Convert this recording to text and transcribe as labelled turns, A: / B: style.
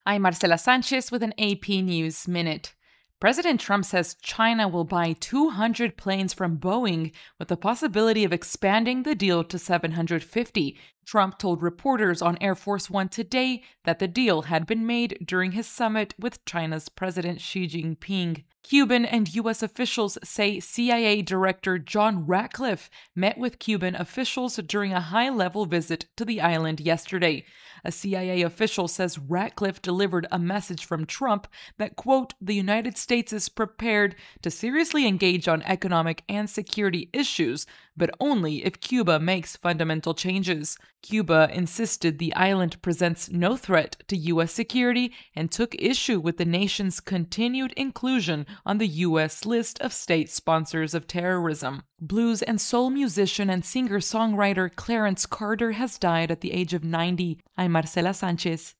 A: I'm Marcela Sanchez with an AP News Minute. President Trump says China will buy 200 planes from Boeing with the possibility of expanding the deal to 750. Trump told reporters on Air Force One today that the deal had been made during his summit with China's President Xi Jinping. Cuban and U.S. officials say CIA Director John Ratcliffe met with Cuban officials during a high-level visit to the island yesterday. A CIA official says Ratcliffe delivered a message from Trump that, quote, the United States is prepared to seriously engage on economic and security issues, but only if Cuba makes fundamental changes. Cuba insisted the island presents no threat to U.S. security and took issue with the nation's continued inclusion on the U.S. list of state sponsors of terrorism. Blues and soul musician and singer-songwriter Clarence Carter has died at the age of 90. I'm Marcela Sanchez.